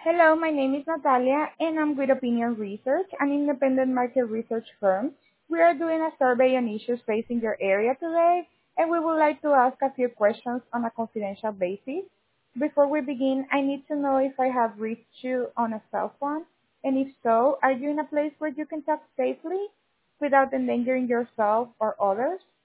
Hello, my name is Natalia, and I'm with Opinion Research, an independent market research firm. We are doing a survey on issues facing your area today, and we would like to ask a few questions on a confidential basis. Before we begin, I need to know if I have reached you on a cell phone, and if so, are you in a place where you can talk safely without endangering yourself or others?